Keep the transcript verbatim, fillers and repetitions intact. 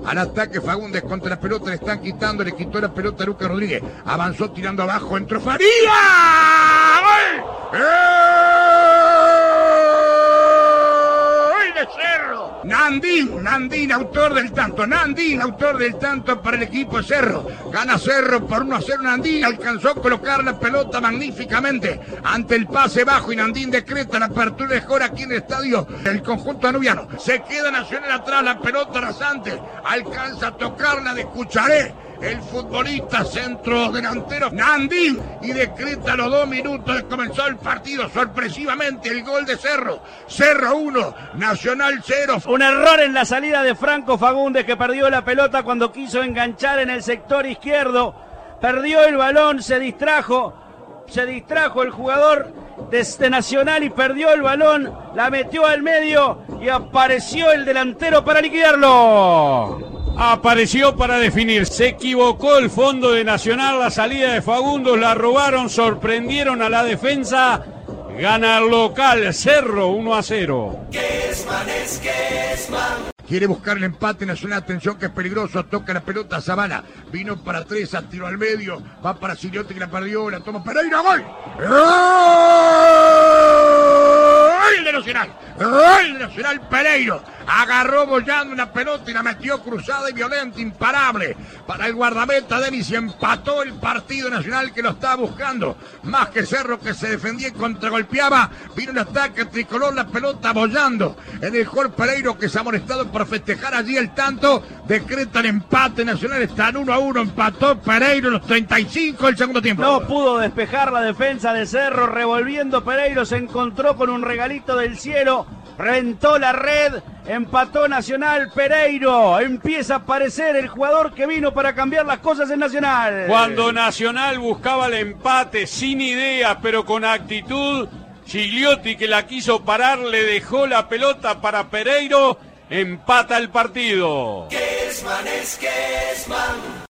Al ataque Fagundes contra la pelota, le están quitando, le quitó la pelota a Lucas Rodríguez. Avanzó tirando abajo, entró Faría. ¡Gol! ¡Gol de Cerro! Nandín, Nandín, autor del tanto. Nandín, autor del tanto para el equipo de Cerro. Gana Cerro por uno a cero. Nandín alcanzó a colocar la pelota magníficamente ante el pase bajo y Nandín decreta la apertura de Jora aquí en el estadio del conjunto anubiano. Se queda Nacional atrás, la pelota rasante. Alcanza a tocarla de Cucharé. El futbolista centro delantero Nandín y decreta los dos minutos de comenzó el partido sorpresivamente el gol de Cerro. Cerro uno, Nacional cero. Un error en la salida de Franco Fagundes, que perdió la pelota cuando quiso enganchar en el sector izquierdo. Perdió el balón, se distrajo, se distrajo el jugador de Nacional y perdió el balón, la metió al medio y apareció el delantero para liquidarlo. Apareció para definir, se equivocó el fondo de Nacional, la salida de Fagundes, la robaron, sorprendieron a la defensa, gana el local, Cerro uno a cero. Kesman es Kesman. Quiere buscar el empate Nacional, atención que es peligroso, toca la pelota Zavala, vino para tres, tiró al medio, va para Siliotti que la perdió, la toma Pereira, gol. ¡Gol de Nacional! ¡Gol de Nacional Pereiro! Agarró bollando una pelota y la metió cruzada y violenta, imparable para el guardameta Denis y empató el partido Nacional que lo estaba buscando. Más que Cerro que se defendía y contragolpeaba, vino el ataque tricolor, la pelota bollando en el gol Pereiro que se ha molestado por festejar allí el tanto, decreta el empate Nacional, está en uno a uno, empató Pereiro en los treinta y cinco del segundo tiempo. No pudo despejar la defensa de Cerro, revolviendo Pereiro, se encontró con un regalito del cielo, reventó la red, empató Nacional, Pereiro, empieza a aparecer el jugador que vino para cambiar las cosas en Nacional. Cuando Nacional buscaba el empate sin idea, pero con actitud, Gigliotti que la quiso parar, le dejó la pelota para Pereiro, empata el partido. Kesman es Kesman.